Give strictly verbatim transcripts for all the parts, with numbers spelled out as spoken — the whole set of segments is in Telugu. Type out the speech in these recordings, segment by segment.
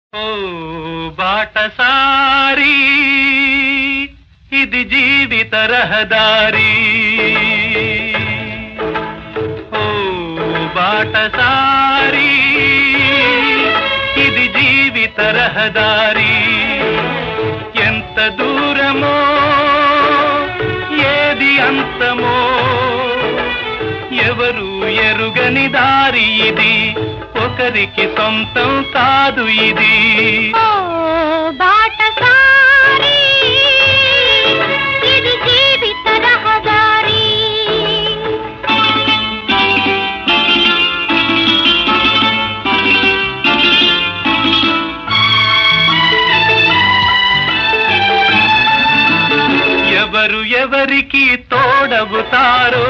ఓ బాటసారి ఇది జీవిత రహదారి, ఓ బాటసారి ఇది జీవిత రహదారి. ఎంత దూరమో ఏది అంతమో ఎవరు ఎరుగని దారి ఇది, ఒకరికి సొంతం కాదు ఇది. ఓ బాటసారి ఇది జీవిత రహదారి. ఎవరు ఎవరికి తోడవుతారో,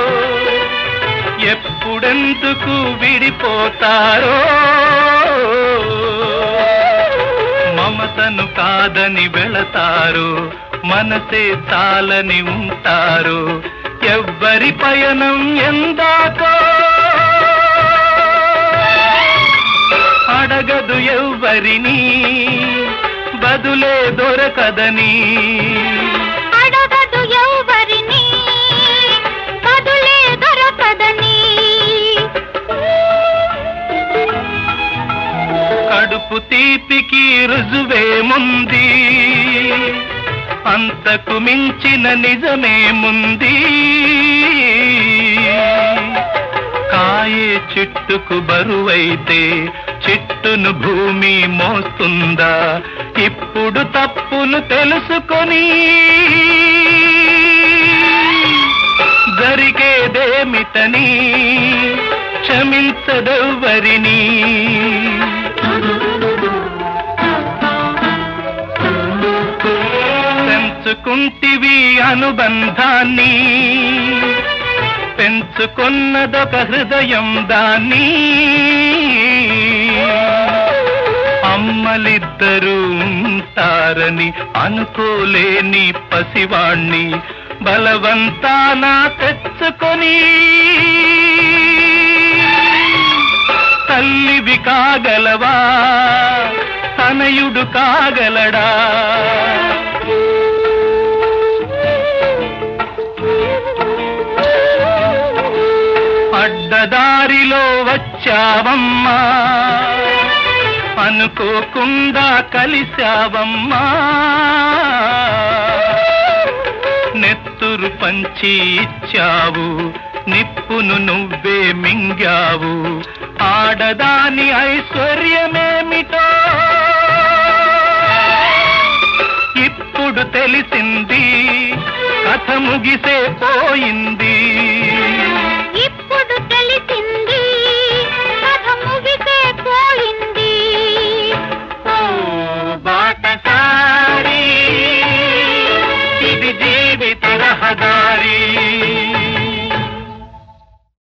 ఎప్పుడెందుకు విడిపోతారో, మమతను కాదని వెళతారు, మనసే చాలని ఉంటారు. ఎవ్వరి పయనం ఎందాకో అడగదు ఎవ్వరిని, బదులే దొరకదని. అడగదు ఎవ్వరిని, బదులే దొరకదని. కడుపు తీపికి రుజువేముంది, అంతకు మించిన నిజమేముంది. కాయే చిట్టుకు బరువైతే చిట్టును భూమి మోస్తుందా? ఇప్పుడు తప్పును తెలుసుకొని జరిగేదేమిటని క్షమించదెవ్వరిని. పెంచుకుంటివి అనుబంధాన్ని, పెంచుకున్నదొక హృదయం దాన్ని. అమ్మలిద్దరూ ఉంటారని అనుకోలేని పసివాణ్ణి బలవంతాన తెచ్చుకొని తల్లివి కాగలవా, తనయుడు కాగలడా? అడ్డదారిలో వచ్చావమ్మా, అనుకోకుండా కలిశావమ్మా. నెత్తురు పంచి ఇచ్చావు, నిప్పును నువ్వే మింగావు. ఆడదాని ఐశ్వర్యమేమిటో ఇప్పుడు తెలిసింది, కథ ముగిసే పోయింది.